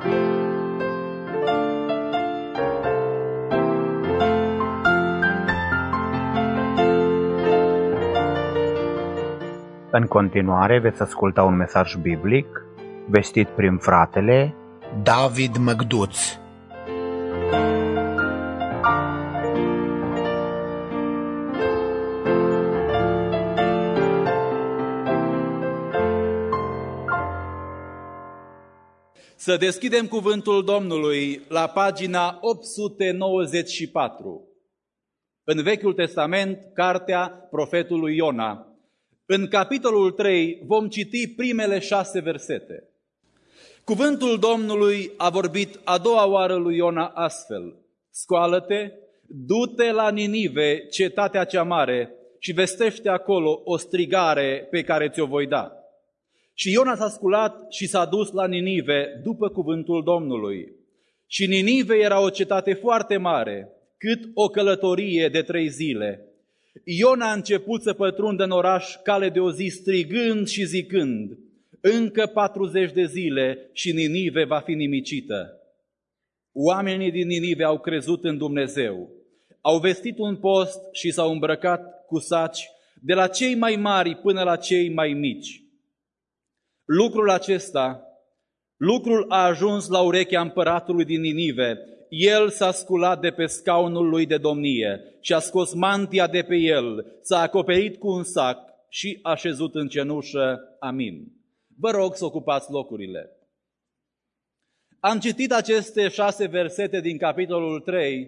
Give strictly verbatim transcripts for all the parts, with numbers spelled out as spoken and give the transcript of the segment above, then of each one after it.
În continuare veți asculta un mesaj biblic vestit prin fratele David Măgduț. Să deschidem cuvântul Domnului la pagina opt sute nouăzeci și patru. În Vechiul Testament, cartea profetului Iona. În capitolul trei vom citi primele șase versete. Cuvântul Domnului a vorbit a doua oară lui Iona astfel: Scoală-te, du-te la Ninive, cetatea cea mare, și vestește acolo o strigare pe care ți-o voi da. Și Iona s-a sculat și s-a dus la Ninive după cuvântul Domnului. Și Ninive era o cetate foarte mare, cât o călătorie de trei zile. Iona a început să pătrundă în oraș cale de o zi, strigând și zicând: încă patruzeci de zile și Ninive va fi nimicită. Oamenii din Ninive au crezut în Dumnezeu, au vestit un post și s-au îmbrăcat cu saci, de la cei mai mari până la cei mai mici. Lucrul acesta, lucrul a ajuns la urechea împăratului din Ninive. El s-a sculat de pe scaunul lui de domnie și a scos mantia de pe el, s-a acoperit cu un sac și a șezut în cenușă. Amin. Vă rog să ocupați locurile. Am citit aceste șase versete din capitolul trei,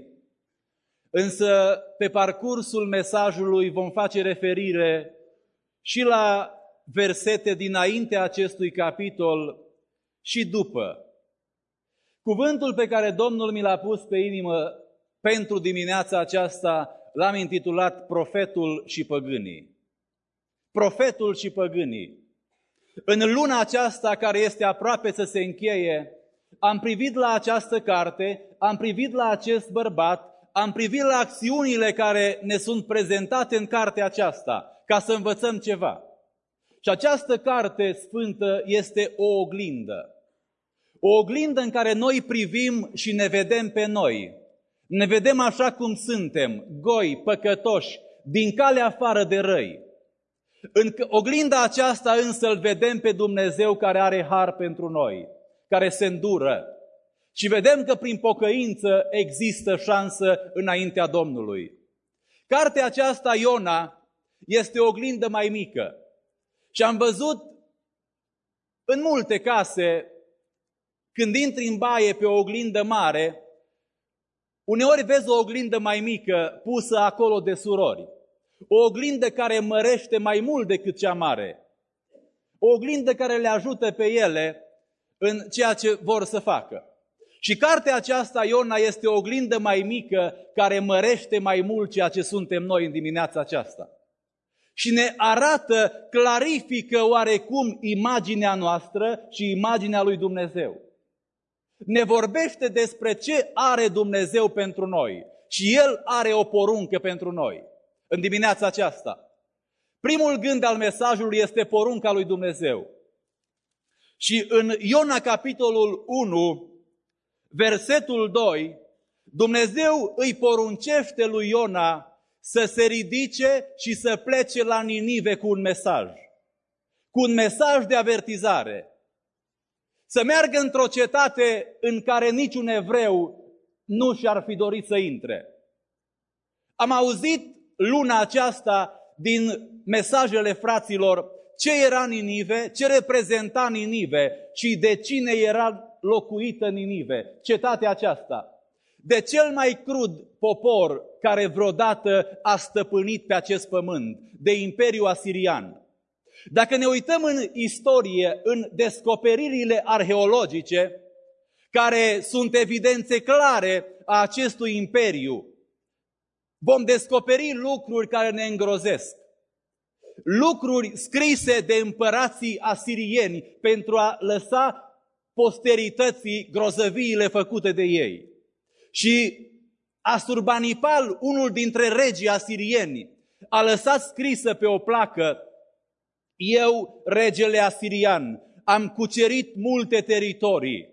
însă pe parcursul mesajului vom face referire și la versete dinaintea acestui capitol și după. Cuvântul pe care Domnul mi l-a pus pe inimă pentru dimineața aceasta l-am intitulat Profetul și păgânii. Profetul și păgânii. În luna aceasta care este aproape să se încheie, am privit la această carte, am privit la acest bărbat, am privit la acțiunile care ne sunt prezentate în cartea aceasta, ca să învățăm ceva. Și această carte sfântă este o oglindă. O oglindă în care noi privim și ne vedem pe noi. Ne vedem așa cum suntem, goi, păcătoși, din calea afară de răi. În oglinda aceasta însă îl vedem pe Dumnezeu care are har pentru noi, care se îndură. Și vedem că prin pocăință există șansă înaintea Domnului. Cartea aceasta, Iona, este o oglindă mai mică. Și am văzut în multe case, când intri în baie pe o oglindă mare, uneori vezi o oglindă mai mică pusă acolo de surori. O oglindă care mărește mai mult decât cea mare. O oglindă care le ajută pe ele în ceea ce vor să facă. Și cartea aceasta, Iona, este o oglindă mai mică care mărește mai mult ceea ce suntem noi în dimineața aceasta. Și ne arată, clarifică oarecum imaginea noastră și imaginea lui Dumnezeu. Ne vorbește despre ce are Dumnezeu pentru noi. Și El are o poruncă pentru noi în dimineața aceasta. Primul gând al mesajului este porunca lui Dumnezeu. Și în Iona capitolul unu, versetul doi, Dumnezeu îi poruncește lui Iona să se ridice și să plece la Ninive cu un mesaj. Cu un mesaj de avertizare. Să meargă într-o cetate în care niciun evreu nu și-ar fi dorit să intre. Am auzit luna aceasta din mesajele fraților ce era Ninive, ce reprezenta Ninive și de cine era locuită Ninive, cetatea aceasta. De cel mai crud popor care vreodată a stăpânit pe acest pământ, de Imperiul Asirian. Dacă ne uităm în istorie, în descoperirile arheologice, care sunt evidențe clare a acestui imperiu, vom descoperi lucruri care ne îngrozesc. Lucruri scrise de împărații asirieni pentru a lăsa posterității grozăviile făcute de ei. Și Asurbanipal, unul dintre regii asirieni, a lăsat scrisă pe o placă: eu, regele asirian, am cucerit multe teritorii,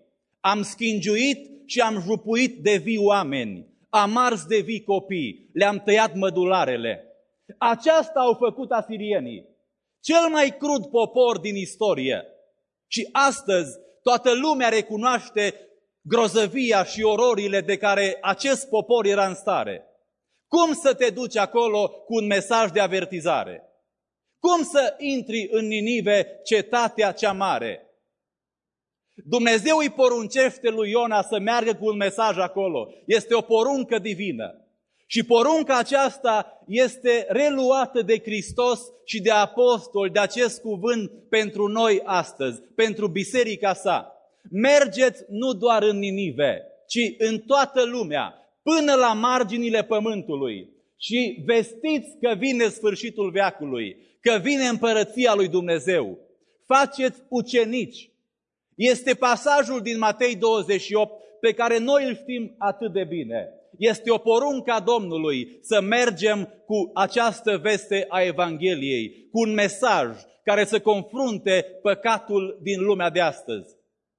am schingiuit și am jupuit de vii oameni, am ars de vii copii, le-am tăiat mădularele. Aceasta au făcut asirienii, cel mai crud popor din istorie. Și astăzi toată lumea recunoaște grozăvia și ororile de care acest popor era în stare. Cum să te duci acolo cu un mesaj de avertizare? Cum să intri în Ninive, cetatea cea mare? Dumnezeu îi poruncește lui Iona să meargă cu un mesaj acolo. Este o poruncă divină. Și porunca aceasta este reluată de Hristos și de apostoli, de acest cuvânt pentru noi astăzi, pentru biserica sa. Mergeți nu doar în Ninive, ci în toată lumea, până la marginile pământului și vestiți că vine sfârșitul veacului, că vine împărăția lui Dumnezeu. Faceți ucenici. Este pasajul din Matei douăzeci și opt pe care noi îl știm atât de bine. Este o poruncă a Domnului să mergem cu această veste a Evangheliei, cu un mesaj care să confrunte păcatul din lumea de astăzi.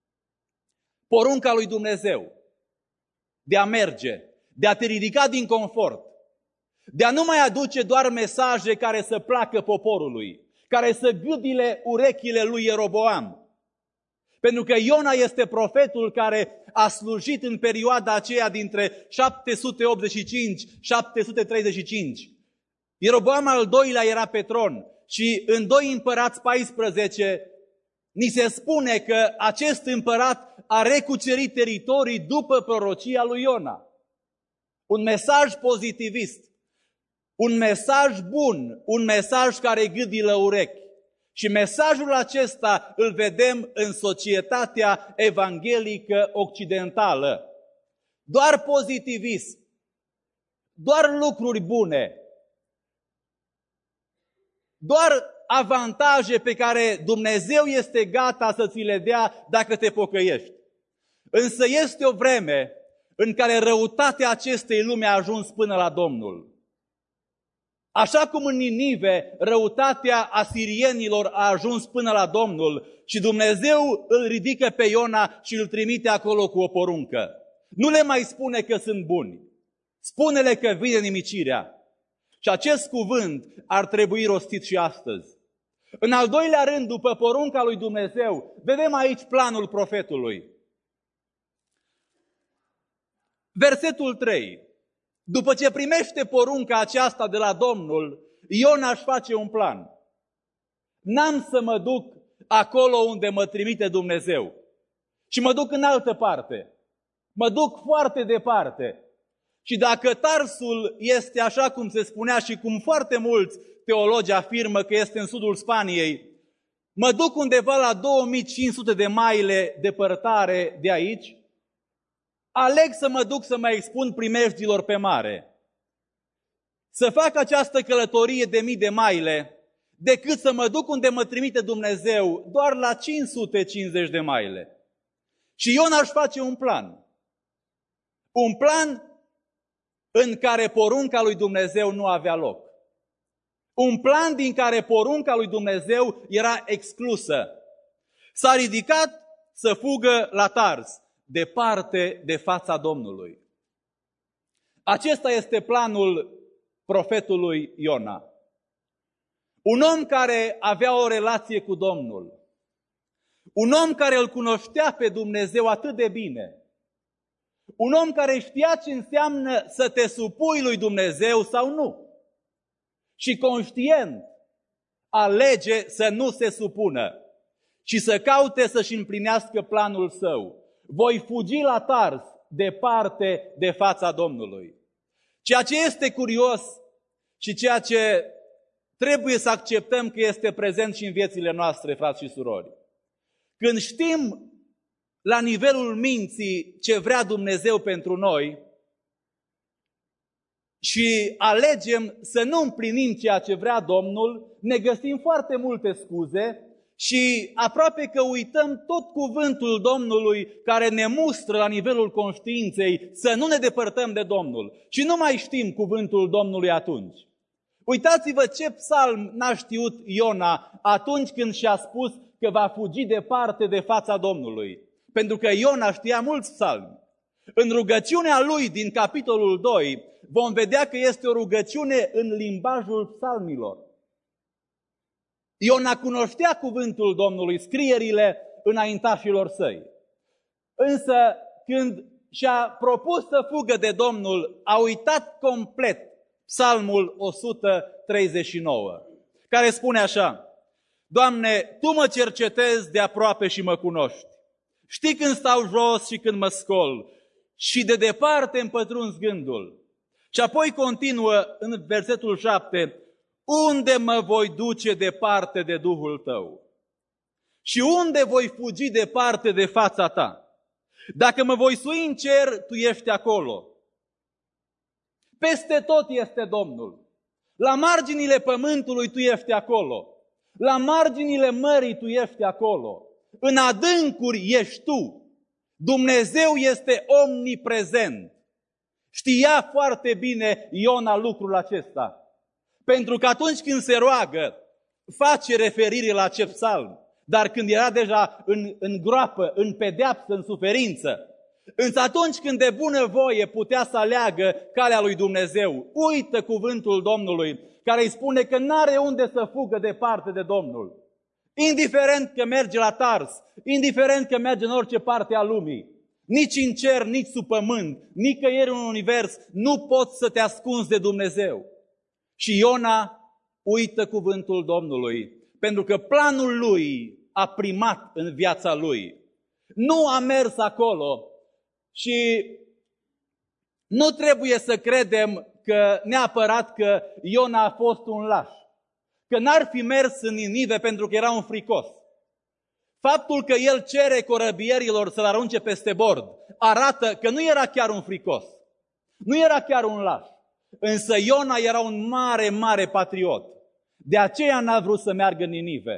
Porunca lui Dumnezeu de a merge, de a te ridica din confort, de a nu mai aduce doar mesaje care să placă poporului, care să gâdile urechile lui Ieroboam. Pentru că Iona este profetul care a slujit în perioada aceea dintre șapte sute optzeci și cinci - șapte sute treizeci și cinci. Ieroboam al doilea era pe tron și în doi Împărați paisprezece ni se spune că acest împărat a recucerit teritorii după prorocia lui Iona. Un mesaj pozitivist, un mesaj bun, un mesaj care gâdilă urechi. Și mesajul acesta îl vedem în societatea evanghelică occidentală. Doar pozitivism, doar lucruri bune, doar avantaje pe care Dumnezeu este gata să ți le dea dacă te pocăiești. Însă este o vreme în care răutatea acestei lumi a ajuns până la Domnul. Așa cum în Ninive răutatea asirienilor a ajuns până la Domnul și Dumnezeu îl ridică pe Iona și îl trimite acolo cu o poruncă. Nu le mai spune că sunt buni, spune-le că vine nimicirea. Și acest cuvânt ar trebui rostit și astăzi. În al doilea rând, după porunca lui Dumnezeu, vedem aici planul profetului. Versetul trei. După ce primește porunca aceasta de la Domnul, Iona își face un plan. N-am să mă duc acolo unde mă trimite Dumnezeu, ci mă duc în altă parte. Mă duc foarte departe. Și dacă Tarsul este așa cum se spunea și cum foarte mulți teologi afirmă că este în sudul Spaniei, mă duc undeva la două mii cinci sute de maile depărtare de aici, aleg să mă duc să mă expun primejdilor pe mare. Să fac această călătorie de mii de maile, decât să mă duc unde mă trimite Dumnezeu, doar la cinci sute cincizeci de maile. Și Iona își face un plan. Un plan în care porunca lui Dumnezeu nu avea loc. Un plan din care porunca lui Dumnezeu era exclusă. S-a ridicat să fugă la Tars, departe de fața Domnului. Acesta este planul profetului Iona. Un om care avea o relație cu Domnul. Un om care îl cunoștea pe Dumnezeu atât de bine. Un om care știa ce înseamnă să te supui lui Dumnezeu sau nu. Și conștient alege să nu se supună și să caute să-și împlinească planul său. Voi fugi la Tars, departe de fața Domnului. Ceea ce este curios și ceea ce trebuie să acceptăm că este prezent și în viețile noastre, frați și surori. Când știm la nivelul minții ce vrea Dumnezeu pentru noi și alegem să nu împlinim ceea ce vrea Domnul, ne găsim foarte multe scuze și aproape că uităm tot cuvântul Domnului care ne mustră la nivelul conștiinței să nu ne depărtăm de Domnul. Și nu mai știm cuvântul Domnului atunci. Uitați-vă ce psalm n-a știut Iona atunci când și-a spus că va fugi departe de fața Domnului. pentru că Iona știa mulți psalmi. În rugăciunea lui din capitolul doi vom vedea că este o rugăciune în limbajul psalmilor. Iona cunoștea cuvântul Domnului, scrierile înaintașilor săi. Însă când și-a propus să fugă de Domnul, a uitat complet psalmul o sută treizeci și nouă, care spune așa: Doamne, Tu mă cercetezi de aproape și mă cunoști. Știi când stau jos și când mă scol și de departe îmi pătrunzi gândul. Și apoi continuă în versetul șapte: unde mă voi duce departe de Duhul Tău? Și unde voi fugi departe de fața Ta? Dacă mă voi sui în cer, Tu ești acolo. Peste tot este Domnul. La marginile pământului Tu ești acolo. La marginile mării Tu ești acolo. În adâncuri ești Tu. Dumnezeu este omniprezent. Știa foarte bine Iona lucrul acesta. Pentru că atunci când se roagă, face referire la acest psalm. Dar când era deja în, în groapă, în pedeapsă, în suferință, însă atunci când de bună voie putea să aleagă calea lui Dumnezeu, uită cuvântul Domnului, care îi spune că n-are unde să fugă departe de Domnul. Indiferent că merge la Tars, indiferent că merge în orice parte a lumii, nici în cer, nici sub pământ, nicăieri în univers, nu poți să te ascunzi de Dumnezeu. Și Iona uită cuvântul Domnului, pentru că planul lui a primat în viața lui. Nu a mers acolo și nu trebuie să credem că neapărat că Iona a fost un laș, că n-ar fi mers în Ninive pentru că era un fricos. Faptul că el cere corăbierilor să-l arunce peste bord arată că nu era chiar un fricos, nu era chiar un laș. Însă Iona era un mare, mare patriot. De aceea n-a vrut să meargă în Ninive.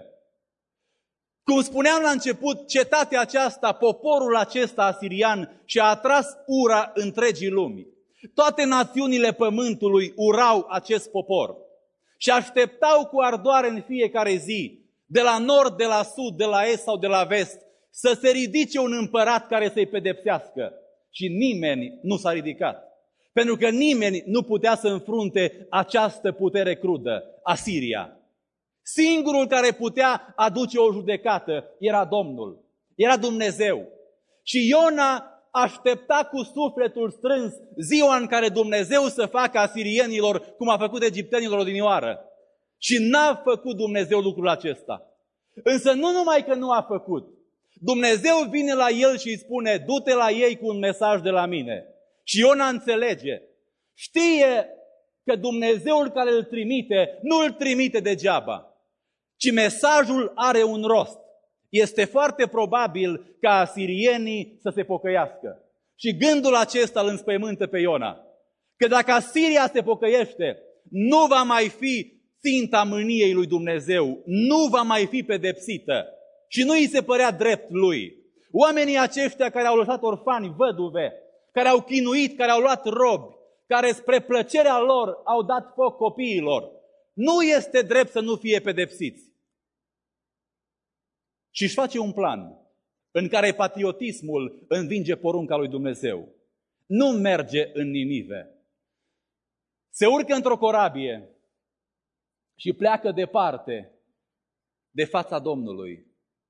Cum spuneam la început, cetatea aceasta, poporul acesta asirian și-a atras ura întregii lumii. Toate națiunile pământului urau acest popor și așteptau cu ardoare în fiecare zi, de la nord, de la sud, de la est sau de la vest, să se ridice un împărat care să-i pedepsească. Și nimeni nu s-a ridicat. Pentru că nimeni nu putea să înfrunte această putere crudă, Asiria. Singurul care putea aduce o judecată era Domnul, era Dumnezeu. Și Iona aștepta cu sufletul strâns ziua în care Dumnezeu să facă asirienilor cum a făcut egiptenilor odinioară. Și n-a făcut Dumnezeu lucrul acesta. Însă nu numai că nu a făcut, Dumnezeu vine la el și îi spune: du-te la ei cu un mesaj de la mine. Și Iona înțelege, știe că Dumnezeul care îl trimite, nu îl trimite degeaba, ci mesajul are un rost. Este foarte probabil ca asirienii să se pocăiască. Și gândul acesta îl înspăimântă pe Iona, că dacă Asiria se pocăiește, nu va mai fi ținta mâniei lui Dumnezeu, nu va mai fi pedepsită și nu îi se părea drept lui. Oamenii aceștia care au lăsat orfani, văduve, care au chinuit, care au luat robi, care spre plăcerea lor au dat foc copiilor, nu este drept să nu fie pedepsiți. Și își face un plan în care patriotismul învinge porunca lui Dumnezeu. Nu merge în Ninive. Se urcă într-o corabie și pleacă departe de fața Domnului.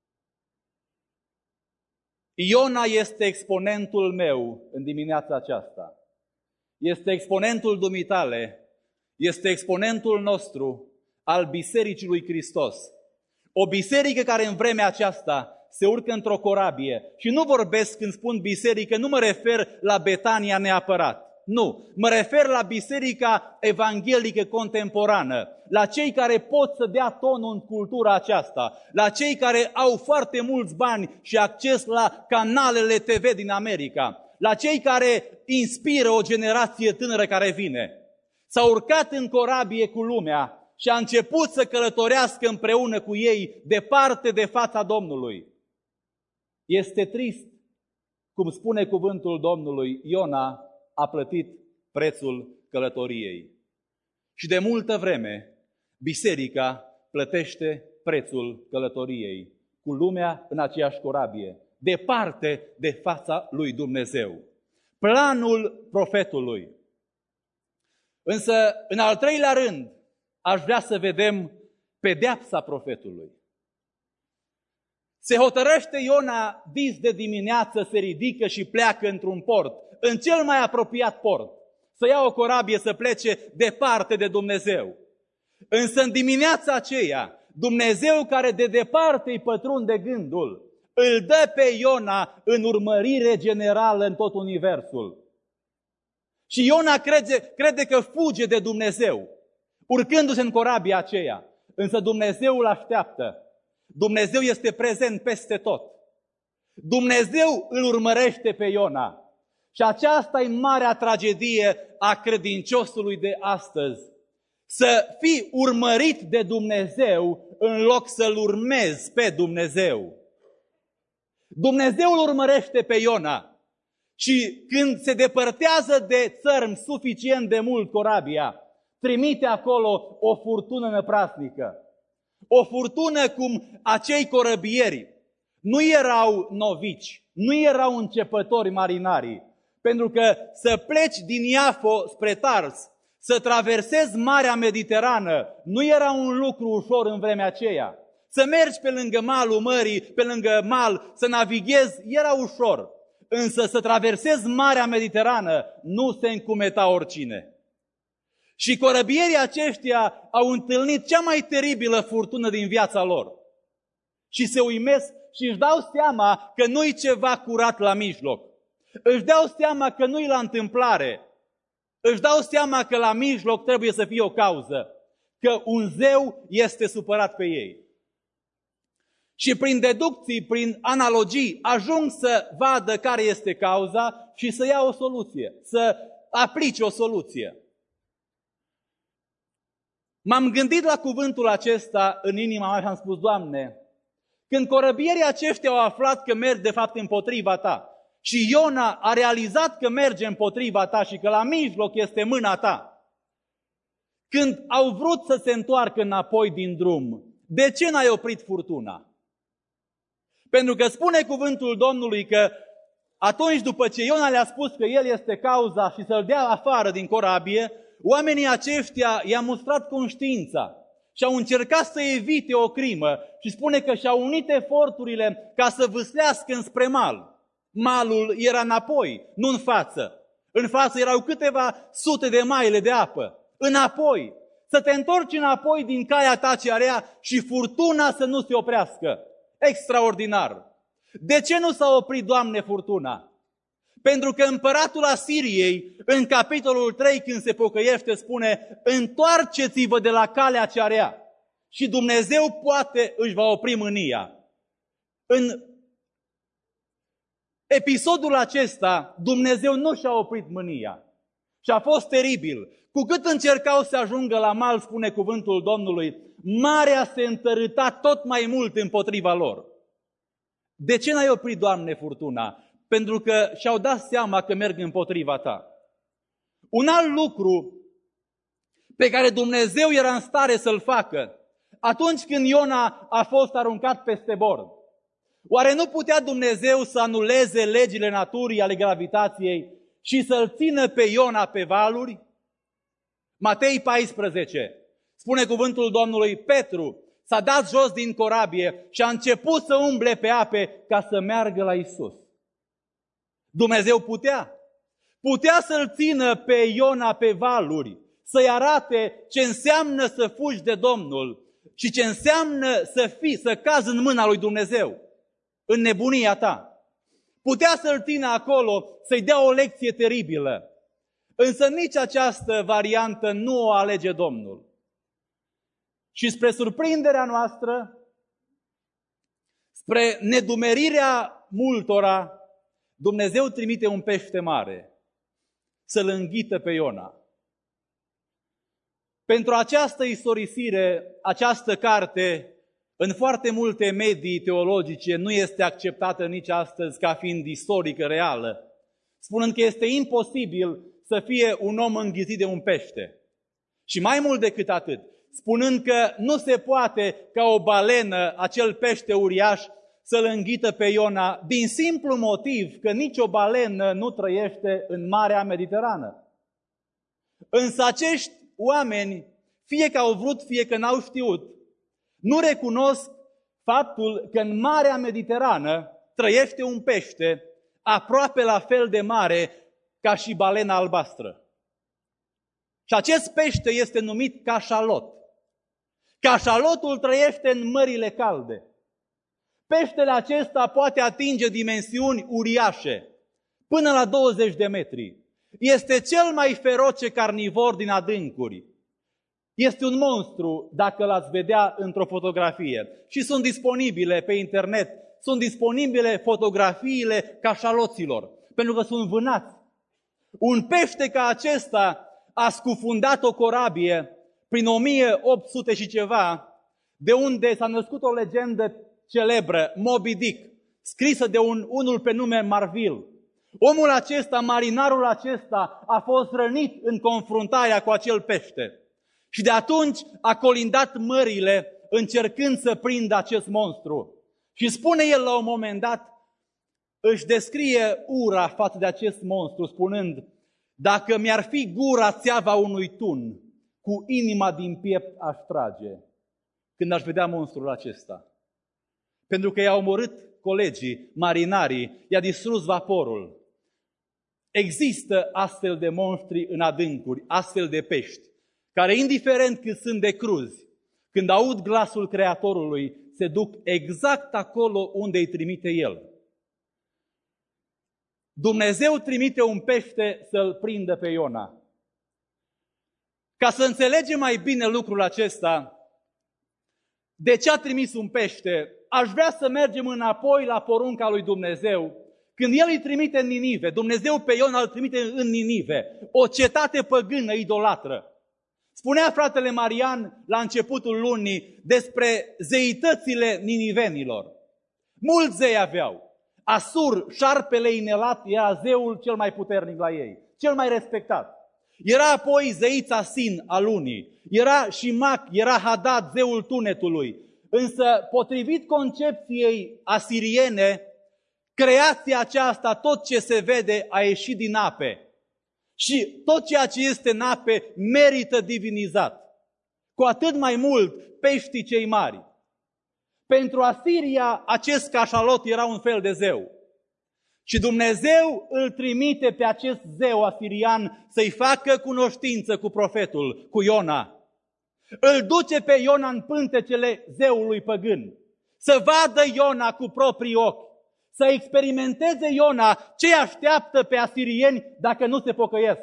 Iona este exponentul meu în dimineața aceasta. Este exponentul dumitale, este exponentul nostru al Bisericii lui Hristos. O biserică care în vremea aceasta se urcă într-o corabie. Și nu vorbesc când spun biserică, nu mă refer la Betania neapărat. Nu, mă refer la biserica evanghelică contemporană, la cei care pot să dea tonul în cultura aceasta, la cei care au foarte mulți bani și acces la canalele T V din America, la cei care inspiră o generație tânără care vine. S-au urcat în corabie cu lumea și a început să călătorească împreună cu ei departe de fața Domnului. Este trist, cum spune cuvântul Domnului, Iona a plătit prețul călătoriei. Și de multă vreme, biserica plătește prețul călătoriei cu lumea în aceeași corabie. departe de fața lui Dumnezeu. Planul profetului. Însă, în al treilea rând, aș vrea să vedem pedeapsa profetului. Se hotărăște Iona dis de dimineață, se ridică și pleacă într-un port, în cel mai apropiat port, să ia o corabie să plece departe de Dumnezeu. Însă în dimineața aceea, Dumnezeu care de departe îi pătrunde gândul, îl dă pe Iona în urmărire generală în tot universul. Și Iona crede, crede că fuge de Dumnezeu, urcându-se în corabia aceea. Însă Dumnezeu îl așteaptă. Dumnezeu este prezent peste tot. Dumnezeu îl urmărește pe Iona. Și aceasta e marea tragedie a credinciosului de astăzi. Să fii urmărit de Dumnezeu în loc să-L urmezi pe Dumnezeu. Dumnezeu îl urmărește pe Iona. Și când se depărtează de țărm suficient de mult corabia, trimite acolo o furtună năprasnică. O furtună cum acei corăbieri nu erau novici, nu erau începători marinari, pentru că să pleci din Iafo spre Tars, să traversezi Marea Mediterană, nu era un lucru ușor în vremea aceea. Să mergi pe lângă malul mării, pe lângă mal, să navighezi, era ușor. Însă să traversezi Marea Mediterană nu se încumeta oricine. Și corăbierii aceștia au întâlnit cea mai teribilă furtună din viața lor. Și se uimesc și își dau seama că nu-i ceva curat la mijloc. Își dau seama că nu-i la întâmplare. Își dau seama că la mijloc trebuie să fie o cauză. Că un zeu este supărat pe ei. Și prin deducții, prin analogii, ajung să vadă care este cauza și să ia o soluție. Să aplice o soluție. M-am gândit la cuvântul acesta în inima mea și am spus, Doamne, când corăbierii aceștia au aflat că merg de fapt împotriva Ta și Iona a realizat că merge împotriva Ta și că la mijloc este mâna Ta, când au vrut să se întoarcă înapoi din drum, de ce n-ai oprit furtuna? Pentru că spune cuvântul Domnului că atunci după ce Iona le-a spus că el este cauza și să-l dea afară din corabie, oamenii aceștia i-au mustrat conștiința și au încercat să evite o crimă și spune că și-au unit eforturile ca să vâslească înspre mal. Malul era înapoi, nu în față. În față erau câteva sute de maile de apă. Înapoi. Să te întorci înapoi din calea ta cea rea și furtuna să nu se oprească. Extraordinar. De ce nu s-a oprit, Doamne, furtuna? Pentru că împăratul Asiriei, în capitolul trei, când se pocăiește, spune, întoarceți-vă de la calea cea rea și Dumnezeu poate își va opri mânia. În episodul acesta, Dumnezeu nu și-a oprit mânia și a fost teribil. Cu cât încercau să ajungă la mal, spune cuvântul Domnului, marea se întărâta tot mai mult împotriva lor. De ce n-ai oprit, Doamne, furtuna? Pentru că și-au dat seama că merg împotriva Ta. Un alt lucru pe care Dumnezeu era în stare să-l facă atunci când Iona a fost aruncat peste bord. Oare nu putea Dumnezeu să anuleze legile naturii ale gravitației și să-l țină pe Iona pe valuri? Matei paisprezece spune cuvântul Domnului, Petru s-a dat jos din corabie și a început să umble pe ape ca să meargă la Iisus. Dumnezeu putea. Putea să-l țină pe Iona pe valuri, să-i arate ce înseamnă să fugi de Domnul și ce înseamnă să fii, să cazi în mâna lui Dumnezeu, în nebunia ta. Putea să-l țină acolo, să-i dea o lecție teribilă. Însă nici această variantă nu o alege Domnul. Și spre surprinderea noastră, spre nedumerirea multora, Dumnezeu trimite un pește mare să-l înghită pe Iona. Pentru această istorisire, această carte, în foarte multe medii teologice, nu este acceptată nici astăzi ca fiind istorică reală, spunând că este imposibil să fie un om înghițit de un pește. Și mai mult decât atât, spunând că nu se poate ca o balenă, acel pește uriaș, să-l înghită pe Iona din simplu motiv că nicio balenă nu trăiește în Marea Mediterană. Însă acești oameni, fie că au vrut, fie că n-au știut, nu recunosc faptul că în Marea Mediterană trăiește un pește aproape la fel de mare ca și balena albastră. Și acest pește este numit cașalot. Cașalotul trăiește în mările calde. Peștele acesta poate atinge dimensiuni uriașe, până la douăzeci de metri. Este cel mai feroce carnivor din adâncuri. Este un monstru dacă l-ați vedea într-o fotografie. Și sunt disponibile pe internet, sunt disponibile fotografiile cașaloților, pentru că sunt vânați. Un pește ca acesta a scufundat o corabie prin o mie opt sute și ceva, de unde s-a născut o legendă celebră, Moby Dick, scrisă de un, unul pe nume Marville. Omul acesta, marinarul acesta, a fost rănit în confruntarea cu acel pește. Și de atunci a colindat mările încercând să prindă acest monstru. Și spune el la un moment dat, își descrie ura față de acest monstru, spunând: dacă mi-ar fi gura țeava unui tun, cu inima din piept aș trage când aș vedea monstrul acesta. Pentru că i-a omorât colegii, marinarii, i-a distrus vaporul. Există astfel de monștri în adâncuri, astfel de pești, care, indiferent cât sunt de cruzi, când aud glasul Creatorului, se duc exact acolo unde îi trimite El. Dumnezeu trimite un pește să-l prindă pe Iona. Ca să înțelegem mai bine lucrul acesta, de ce a trimis un pește, aș vrea să mergem înapoi la porunca lui Dumnezeu. Când El îi trimite în Ninive, Dumnezeu pe Iona îl trimite în Ninive, o cetate păgână, idolatră. Spunea fratele Marian la începutul lunii despre zeitățile ninivenilor. Mulți zei aveau. Asur, șarpele inelat, era zeul cel mai puternic la ei, cel mai respectat. Era apoi zeița Sin a lunii, era Shimac, era Hadad, zeul tunetului. Însă, potrivit concepției asiriene, creația aceasta, tot ce se vede, a ieșit din ape. Și tot ceea ce este în ape merită divinizat. Cu atât mai mult peștii cei mari. Pentru Asiria, acest cașalot era un fel de zeu. Și Dumnezeu îl trimite pe acest zeu asirian să-i facă cunoștință cu profetul, cu Iona. Îl duce pe Iona în pântecele zeului păgân. Să vadă Iona cu proprii ochi. Să experimenteze Iona ce așteaptă pe asirieni dacă nu se pocăiesc.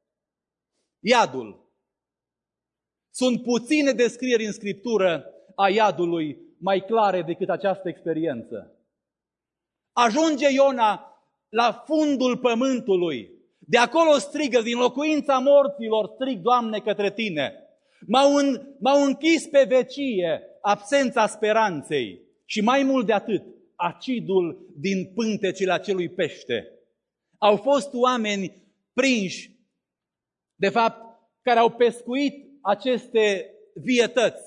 Iadul. Sunt puține descrieri în Scriptură a iadului mai clare decât această experiență. Ajunge Iona la fundul pământului. De acolo strigă, din locuința morților, strig, Doamne, către Tine. M-au, în, m-au închis pe vecie absența speranței și mai mult de atât, acidul din pântecele acelui pește. Au fost oameni prinși, de fapt, care au pescuit aceste vietăți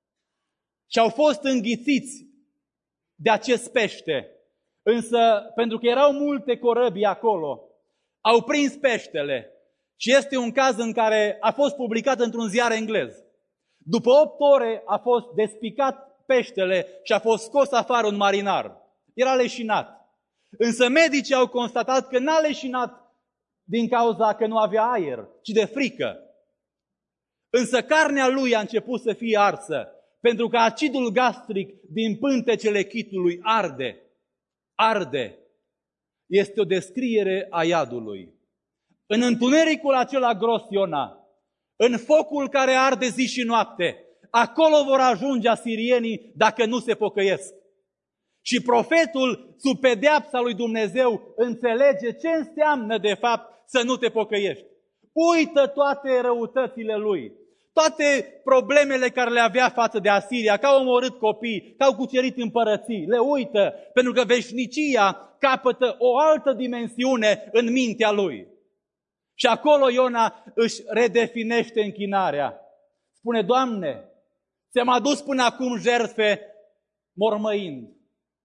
și au fost înghițiți de acest pește. Însă, pentru că erau multe corăbii acolo, au prins peștele. Și este un caz în care a fost publicat într-un ziar englez. După opt ore a fost despicat peștele și a fost scos afară un marinar. Era leșinat. Însă medicii au constatat că n-a leșinat din cauza că nu avea aer, ci de frică. Însă carnea lui a început să fie arsă, pentru că acidul gastric din pântecele chitului arde. Arde. Este o descriere a iadului. În întunericul acela gros, Iona, în focul care arde zi și noapte, acolo vor ajunge asirienii dacă nu se pocăiesc. Și profetul, sub pedeapsa lui Dumnezeu, înțelege ce înseamnă de fapt să nu te pocăiești. Uită toate răutățile lui, toate problemele care le avea față de Asiria, că au omorât copii, că au cucerit împărății, le uită, pentru că veșnicia capătă o altă dimensiune în mintea lui. Și acolo Iona își redefinește închinarea. Spune, Doamne, ți-am adus până acum jertfe mormăind.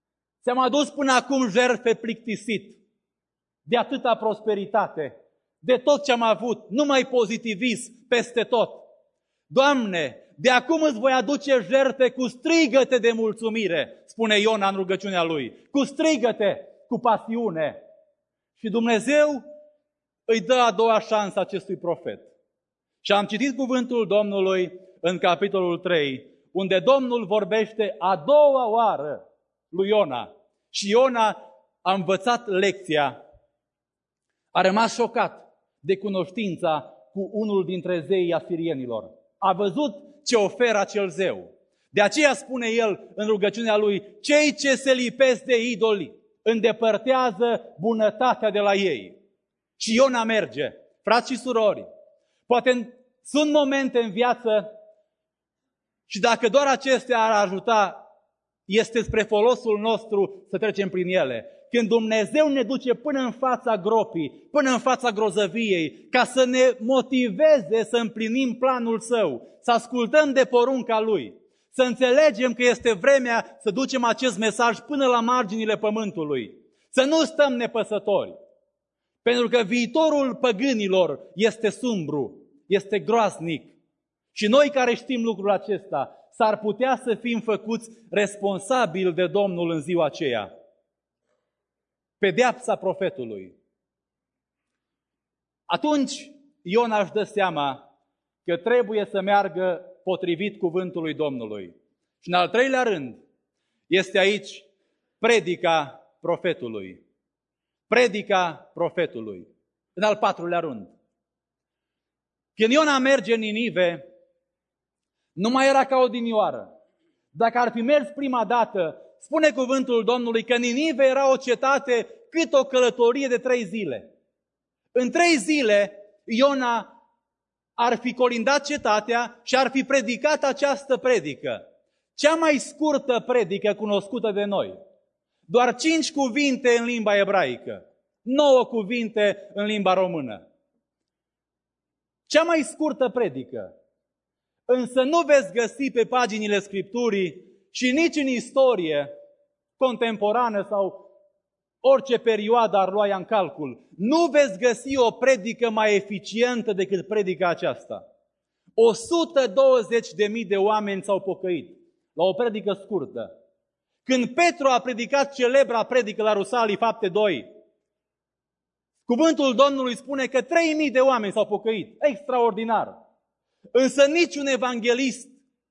Ți-am adus până acum jertfe plictisit de atâta prosperitate, de tot ce am avut, numai pozitivism peste tot. Doamne, de acum îți voi aduce jertfe cu strigăte de mulțumire, spune Iona în rugăciunea lui, cu strigăte, cu pasiune. Și Dumnezeu îi dă a doua șansă acestui profet. Și am citit cuvântul Domnului în capitolul trei, unde Domnul vorbește a doua oară lui Iona. Și Iona a învățat lecția, a rămas șocat de cunoștința cu unul dintre zeii asirienilor. A văzut ce oferă acel zeu. De aceea spune el în rugăciunea lui, cei ce se lipesc de idoli îndepărtează bunătatea de la ei. Și Iona merge. Frați și surori, poate sunt momente în viață și dacă doar acestea ar ajuta, este spre folosul nostru să trecem prin ele. Când Dumnezeu ne duce până în fața gropii, până în fața grozăviei, ca să ne motiveze să împlinim planul Său, să ascultăm de porunca Lui, să înțelegem că este vremea să ducem acest mesaj până la marginile pământului, să nu stăm nepăsători. Pentru că viitorul păgânilor este sumbru, este groaznic. Și noi care știm lucrul acesta, s-ar putea să fim făcuți responsabili de Domnul în ziua aceea. Pedeapsa profetului. Atunci Iona își dă seama că trebuie să meargă potrivit cuvântului Domnului. Și în al treilea rând este aici predica profetului. Predica profetului. În al patrulea rând. Când Iona merge în Ninive, nu mai era ca odinioară. Dacă ar fi mers prima dată, spune cuvântul Domnului că Ninive era o cetate cât o călătorie de trei zile. În trei zile, Iona ar fi colindat cetatea și ar fi predicat această predică. Cea mai scurtă predică cunoscută de noi. Doar cinci cuvinte în limba ebraică, nouă cuvinte în limba română. Cea mai scurtă predică. Însă nu veți găsi pe paginile Scripturii și nici în istorie contemporană sau orice perioadă ar lua ea în calcul, nu veți găsi o predică mai eficientă decât predica aceasta. o sută douăzeci de mii de oameni s-au pocăit la o predică scurtă. Când Petru a predicat celebra predică la Rusalii, fapte doi, cuvântul Domnului spune că trei mii de oameni s-au pocăit. Extraordinar! Însă niciun evanghelist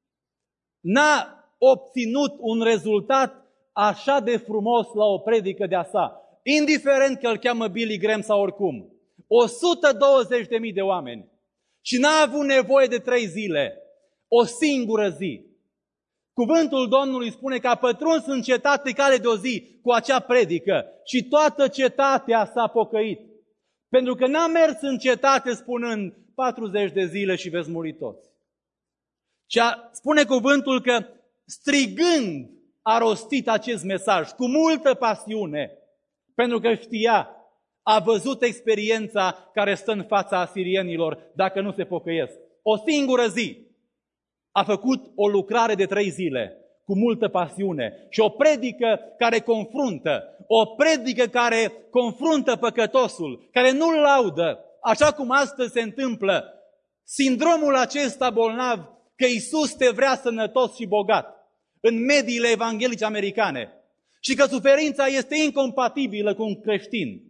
n-a obținut un rezultat așa de frumos la o predică de-a sa, indiferent că îl cheamă Billy Graham sau oricum. o sută douăzeci de mii de oameni. Și n-a avut nevoie de trei zile, o singură zi. Cuvântul Domnului spune că a pătruns în cetate cale de o zi cu acea predică și toată cetatea s-a pocăit. Pentru că n-a mers în cetate spunând patruzeci de zile și veți muri toți. Și a, spune cuvântul că strigând a rostit acest mesaj cu multă pasiune, pentru că știa, a văzut experiența care stă în fața asirienilor dacă nu se pocăiesc. O singură zi a făcut o lucrare de trei zile cu multă pasiune și o predică care confruntă, o predică care confruntă păcătosul, care nu-l laudă, așa cum astăzi se întâmplă, sindromul acesta bolnav că Iisus te vrea sănătos și bogat în mediile evanghelice americane și că suferința este incompatibilă cu un creștin.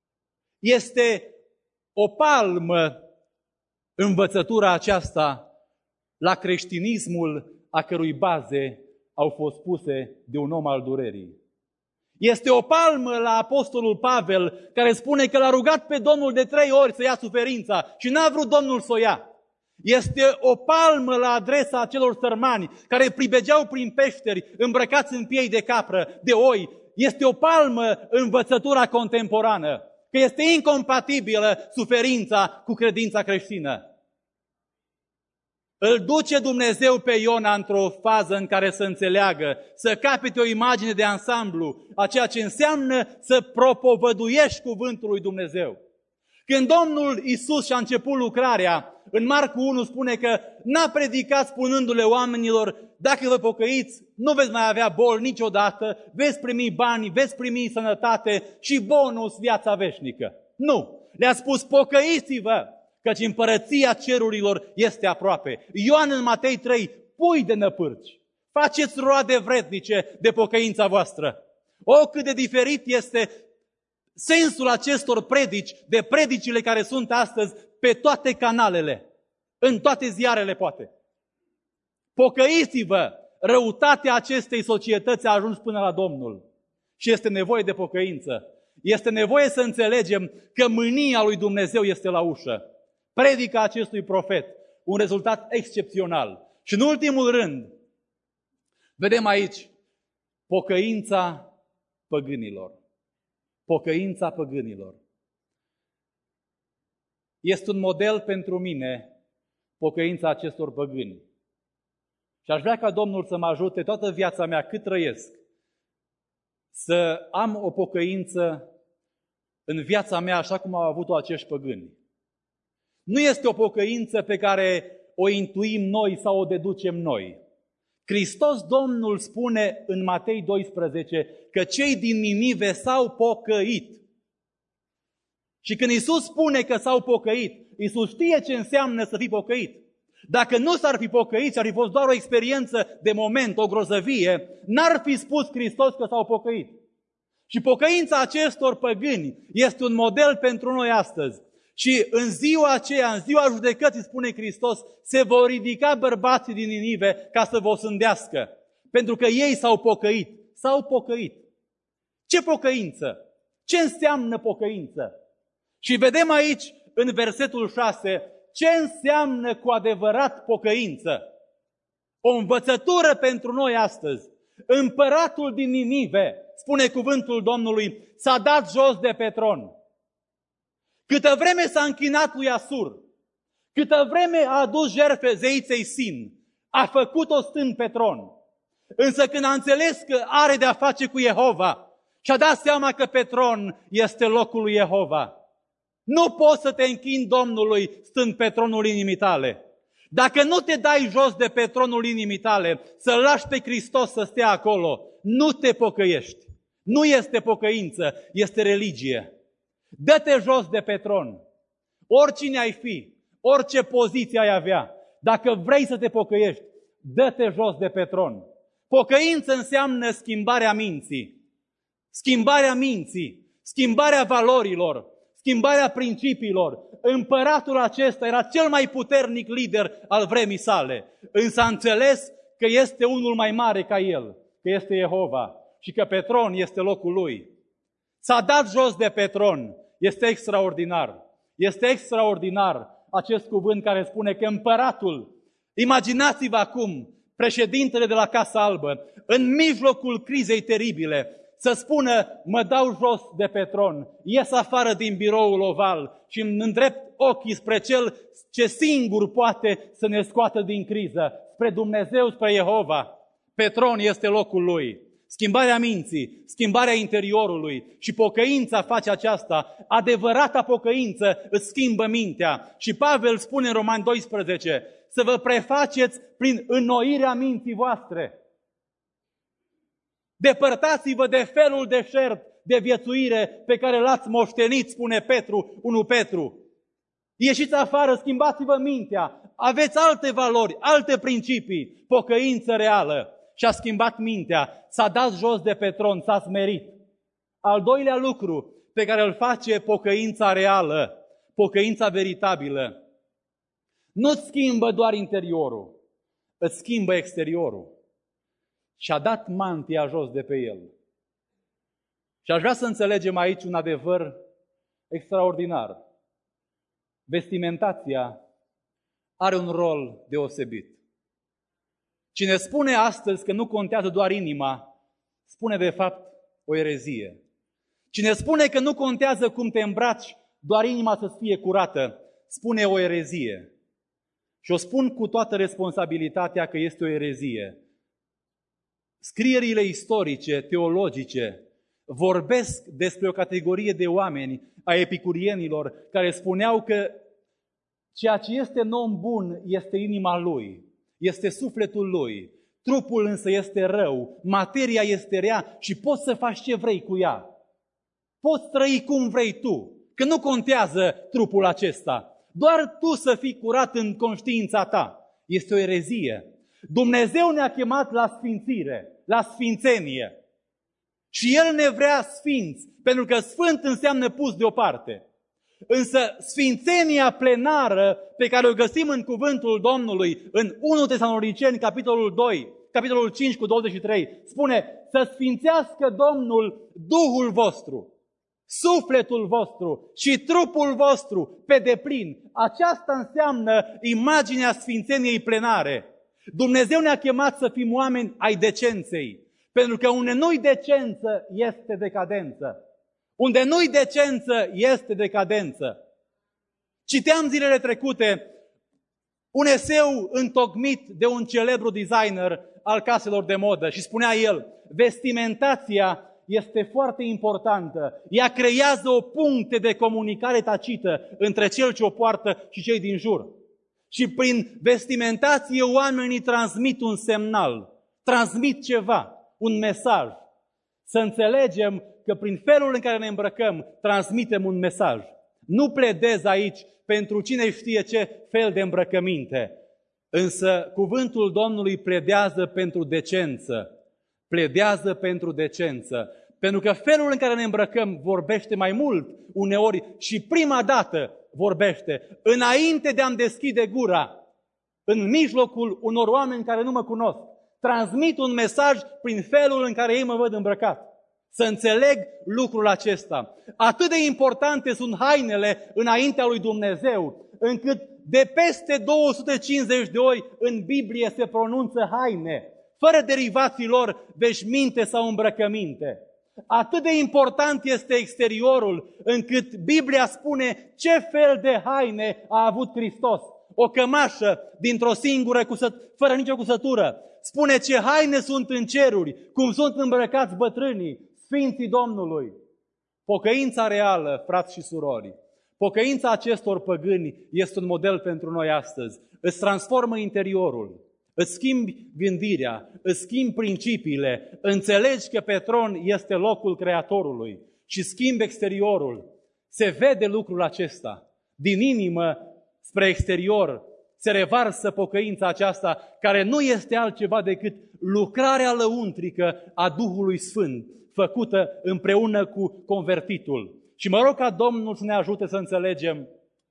Este o palmă învățătura aceasta la creștinismul a cărui baze au fost puse de un om al durerii. Este o palmă la apostolul Pavel, care spune că l-a rugat pe Domnul de trei ori să ia suferința și n-a vrut Domnul să o ia. Este o palmă la adresa acelor sărmani care pribegeau prin peșteri, îmbrăcați în piei de capră, de oi. Este o palmă învățătura contemporană, că este incompatibilă suferința cu credința creștină. Îl duce Dumnezeu pe Iona într-o fază în care să înțeleagă, să capete o imagine de ansamblu a ceea ce înseamnă să propovăduiești cuvântul lui Dumnezeu. Când Domnul Iisus și-a început lucrarea, în Marcu unu spune că n-a predicat spunându-le oamenilor, dacă vă pocăiți, nu veți mai avea boli niciodată, veți primi bani, veți primi sănătate și bonus viața veșnică. Nu! Le-a spus, pocăiți-vă, căci împărăția cerurilor este aproape. Ioan în Matei trei, pui de năpârci, faceți roade vrednice de pocăința voastră. O, cât de diferit este sensul acestor predici, de predicile care sunt astăzi pe toate canalele, în toate ziarele poate. Pocăiți-vă, răutatea acestei societăți a ajuns până la Domnul și este nevoie de pocăință. Este nevoie să înțelegem că mânia lui Dumnezeu este la ușă. Predica acestui profet, un rezultat excepțional. Și în ultimul rând, vedem aici pocăința păgânilor. Pocăința păgânilor. Este un model pentru mine pocăința acestor păgâni. Și aș vrea ca Domnul să mă ajute toată viața mea cât trăiesc să am o pocăință în viața mea așa cum au avut-o acești păgâni. Nu este o pocăință pe care o intuim noi sau o deducem noi. Hristos Domnul spune în Matei doisprezece că cei din Ninive s-au pocăit. Și când Iisus spune că s-au pocăit, Iisus știe ce înseamnă să fii pocăit. Dacă nu s-ar fi pocăit și ar fi fost doar o experiență de moment, o grozăvie, n-ar fi spus Hristos că s-au pocăit. Și pocăința acestor păgâni este un model pentru noi astăzi. Și în ziua aceea, în ziua judecății, spune Hristos, se vor ridica bărbații din Ninive ca să vă osândească. Pentru că ei s-au pocăit. S-au pocăit. Ce pocăință? Ce înseamnă pocăință? Și vedem aici, în versetul șase, ce înseamnă cu adevărat pocăință. O învățătură pentru noi astăzi. Împăratul din Ninive, spune cuvântul Domnului, s-a dat jos de pe tron. Câtă vreme s-a închinat lui Asur, câtă vreme a adus jertfe zeiței Sin, a făcut-o stând pe tron. Însă când a înțeles că are de-a face cu Jehova și-a dat seama că pe tron este locul lui Jehova, nu poți să te închini Domnului stând pe tronul inimii tale. Dacă nu te dai jos de pe tronul inimii tale, să-L lași pe Hristos să stea acolo, nu te pocăiești. Nu este pocăință, este religie. Dă-te jos de pe tron. Oricine ai fi, orice poziție ai avea, dacă vrei să te pocăiești, dă-te jos de pe tron. Pocăință înseamnă schimbarea minții, schimbarea minții, schimbarea valorilor, schimbarea principiilor. Împăratul acesta era cel mai puternic lider al vremii sale, însă a înțeles că este unul mai mare ca el, că este Jehova și că pe tron este locul lui. S-a dat jos de pe tron. Este extraordinar. Este extraordinar acest cuvânt care spune că împăratul, imaginați-vă acum, președintele de la Casa Albă, în mijlocul crizei teribile, să spună, mă dau jos de pe tron, ies afară din biroul oval și îmi îndrept ochii spre cel ce singur poate să ne scoată din criză, spre Dumnezeu, spre Jehova. Pe tron este locul lui. Schimbarea minții, schimbarea interiorului și pocăința face aceasta. Adevărata pocăință îți schimbă mintea. Și Pavel spune în Romani doisprezece, să vă prefaceți prin înnoirea minții voastre. Depărtați-vă de felul deșert de viețuire pe care l-ați moștenit, spune Petru, unu Petru. Ieșiți afară, schimbați-vă mintea, aveți alte valori, alte principii, pocăință reală. Și-a schimbat mintea, s-a dat jos de pe tron, s-a smerit. Al doilea lucru pe care îl face pocăința reală, pocăința veritabilă, nu-ți schimbă doar interiorul, îți schimbă exteriorul. Și-a dat mantia jos de pe el. Și aș vrea să înțelegem aici un adevăr extraordinar. Vestimentația are un rol deosebit. Cine spune astăzi că nu contează doar inima, spune de fapt o erezie. Cine spune că nu contează cum te îmbraci, doar inima să-ți fie curată, spune o erezie. Și o spun cu toată responsabilitatea că este o erezie. Scrierile istorice, teologice, vorbesc despre o categorie de oameni, a epicurienilor, care spuneau că ceea ce este în om bun este inima lui, este sufletul lui, trupul însă este rău, materia este rea și poți să faci ce vrei cu ea. Poți trăi cum vrei tu, că nu contează trupul acesta. Doar tu să fii curat în conștiința ta. Este o erezie. Dumnezeu ne-a chemat la sfințire, la sfințenie. Și El ne vrea sfinți, pentru că sfânt înseamnă pus deoparte. Însă sfințenia plenară pe care o găsim în cuvântul Domnului, în unu Tesaloniceni, capitolul doi, capitolul cinci cu douăzeci și trei, spune să sfințească Domnul Duhul vostru, sufletul vostru și trupul vostru pe deplin. Aceasta înseamnă imaginea sfințeniei plenare. Dumnezeu ne-a chemat să fim oameni ai decenței, pentru că unde nu-i decență este decadență. Unde nu-i decență este decadență. Citeam zilele trecute un eseu întocmit de un celebru designer al caselor de modă și spunea el, vestimentația este foarte importantă. Ea creează o puncte de comunicare tacită între cel ce o poartă și cei din jur. Și prin vestimentație oamenii transmit un semnal, transmit ceva, un mesaj. Să înțelegem că prin felul în care ne îmbrăcăm, transmitem un mesaj. Nu pledez aici pentru cine știe ce fel de îmbrăcăminte, însă cuvântul Domnului pledează pentru decență. Pledează pentru decență. Pentru că felul în care ne îmbrăcăm vorbește mai mult, uneori și prima dată vorbește, înainte de a-mi deschide gura, în mijlocul unor oameni care nu mă cunosc. Transmit un mesaj prin felul în care ei mă văd îmbrăcat. Să înțeleg lucrul acesta. Atât de importante sunt hainele înaintea lui Dumnezeu, încât de peste două sute cincizeci de ori în Biblie se pronunță haine, fără derivații lor, veșminte sau îmbrăcăminte. Atât de important este exteriorul, încât Biblia spune ce fel de haine a avut Hristos. O cămașă dintr-o singură cusătură, fără nicio cusătură. Spune ce haine sunt în ceruri, cum sunt îmbrăcați bătrânii, Sfinții Domnului. Pocăința reală, frați și surori, pocăința acestor păgâni este un model pentru noi astăzi. Îți transformă interiorul, îți schimbi gândirea, îți schimbi principiile, înțelegi că pe tron este locul Creatorului și schimbi exteriorul. Se vede lucrul acesta. Din inimă spre exterior se revarsă pocăința aceasta, care nu este altceva decât lucrarea lăuntrică a Duhului Sfânt, făcută împreună cu convertitul. Și mă rog ca Domnul să ne ajute să înțelegem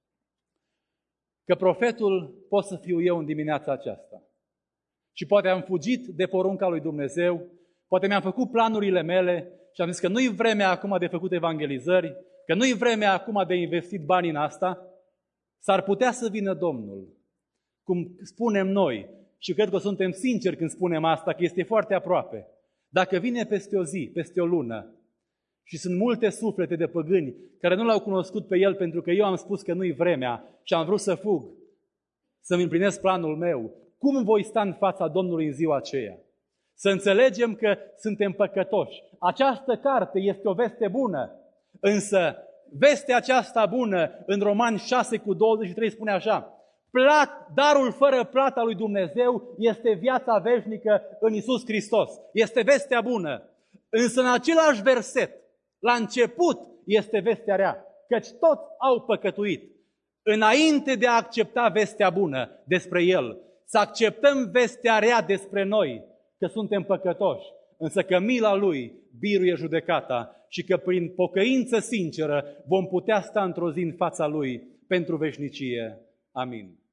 că profetul pot să fiu eu în dimineața aceasta. Și poate am fugit de porunca lui Dumnezeu, poate mi-am făcut planurile mele și am zis că nu-i vremea acum de făcut evangelizări, că nu-i vremea acum de investit bani în asta. S-ar putea să vină Domnul, cum spunem noi, și cred că suntem sinceri când spunem asta, că este foarte aproape. Dacă vine peste o zi, peste o lună, și sunt multe suflete de păgâni care nu l-au cunoscut pe El pentru că eu am spus că nu-i vremea și am vrut să fug, să-mi împlinesc planul meu, cum voi sta în fața Domnului în ziua aceea? Să înțelegem că suntem păcătoși. Această carte este o veste bună, însă vestea aceasta bună în Romani șase cu douăzeci și trei spune așa, Plat, darul fără plata lui Dumnezeu este viața veșnică în Iisus Hristos. Este vestea bună. Însă în același verset, la început, este vestea rea, căci toți au păcătuit. Înainte de a accepta vestea bună despre El, să acceptăm vestea rea despre noi, că suntem păcătoși, însă că mila Lui biruie judecata și că prin pocăință sinceră vom putea sta într-o zi în fața Lui pentru veșnicie. Amin.